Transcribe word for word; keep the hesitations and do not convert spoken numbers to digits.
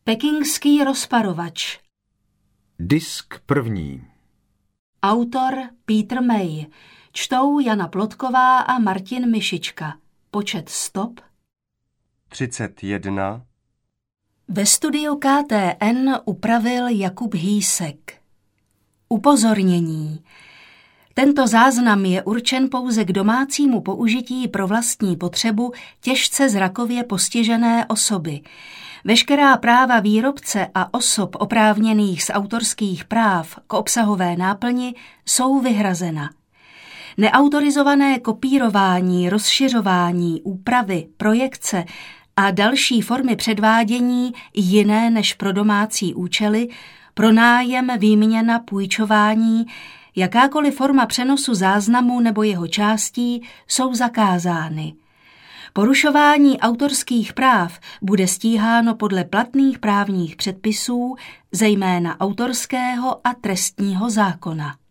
Pekingský rozparovač. Disk první. Autor Peter May. Čtou Jana Plotková a Martin Myšička. Počet stop třicet jedna. Ve studiu K T N upravil Jakub Hýsek. Upozornění. Tento záznam je určen pouze k domácímu použití pro vlastní potřebu těžce zrakově postižené osoby. Veškerá práva výrobce a osob oprávněných z autorských práv k obsahové náplni jsou vyhrazena. Neautorizované kopírování, rozšiřování, úpravy, projekce a další formy předvádění jiné než pro domácí účely, pronájem, výměna, půjčování, jakákoliv forma přenosu záznamu nebo jeho částí jsou zakázány. Porušování autorských práv bude stíháno podle platných právních předpisů, zejména autorského a trestního zákona.